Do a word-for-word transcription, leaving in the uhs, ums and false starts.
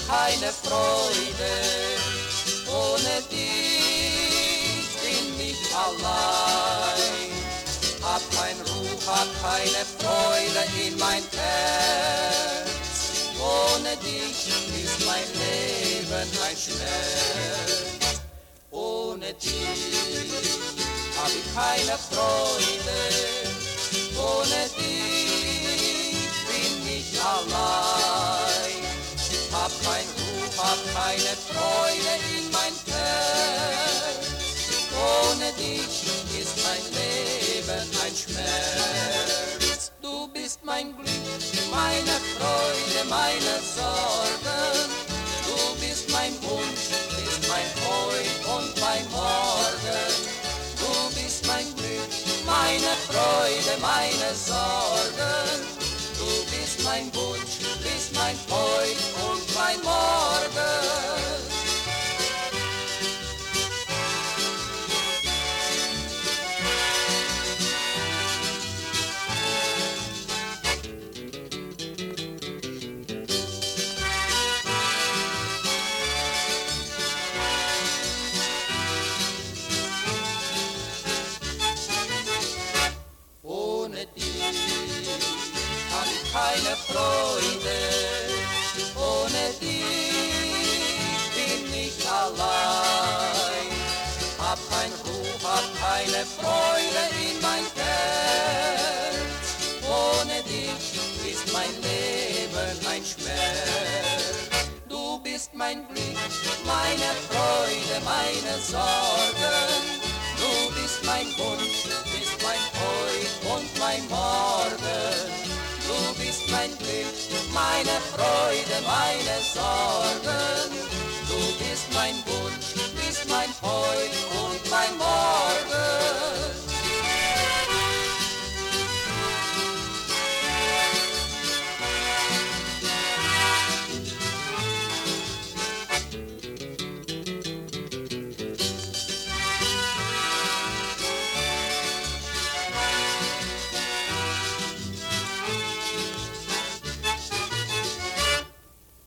keine Freude, ohne dich bin ich allein. Hab kein Ruhe, hab keine Freude in mein Herz, ohne dich ist mein Leben ein Schmerz. Ohne dich hab ich keine Freude, ohne dich bin ich allein. Hab kein Ruhe, hab keine Freude in mein Herz, ohne dich ist mein Leben ein Schmerz. Du bist mein Glück, meine Freude, meine Sorgen. Du bist mein Wunsch, bist mein Heut und mein Morgen. Du bist mein Glück, meine Freude, meine Sorgen. Du bist mein Wunsch, bist mein Heut und mein Morgen. Ohne dich hab ich keine Freude, ohne dich bin ich allein. Hab kein Ruhe, hab keine Freude in mein Herz, ohne dich ist mein Leben ein Schmerz. Du bist mein Glück, meine Freude, meine Sorgen. Du bist mein Wunsch, bist mein Heut und mein Morgen. Du bist mein Glück, meine Freude, meine Sorgen.